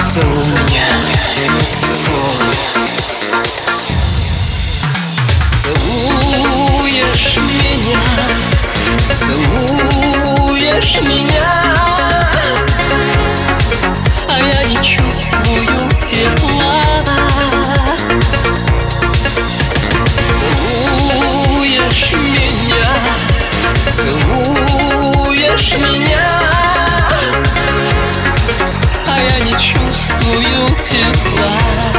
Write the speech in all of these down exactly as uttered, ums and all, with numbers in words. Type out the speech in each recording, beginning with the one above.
Целуй меня, целуй. Целуешь меня, целуешь меня, а я не чувствую тепла. Целуешь меня, целуешь меня, а я не чувствую тепла.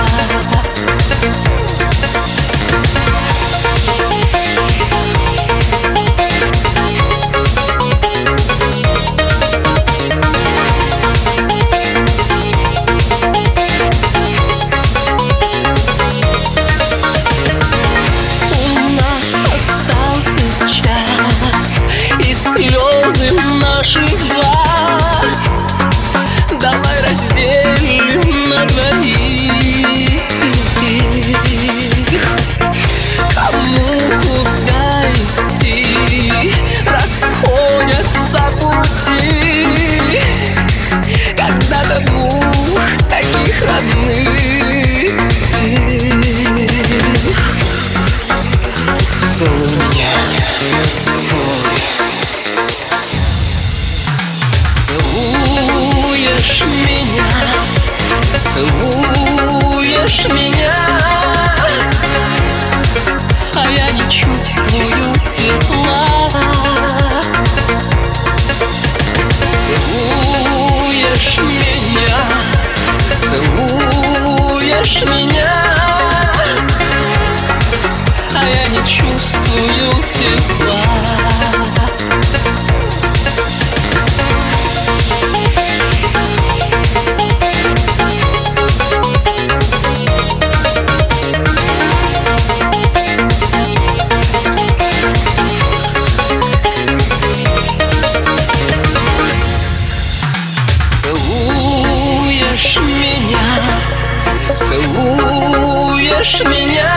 Слезы наших глаз давай разделим на двоих. Кому куда идти, расходятся пути, когда-то двух таких родных. Целуй меня, целуй. Целуешь меня, целуешь меня, а я не чувствую тепла. Целуешь меня, целуешь меня, а я не чувствую тепла. Целуешь меня, целуешь меня,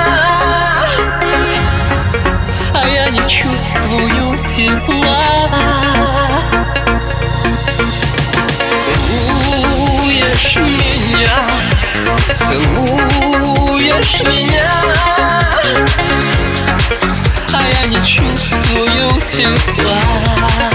а я не чувствую тепла. Целуешь меня, целуешь меня, а я не чувствую тепла.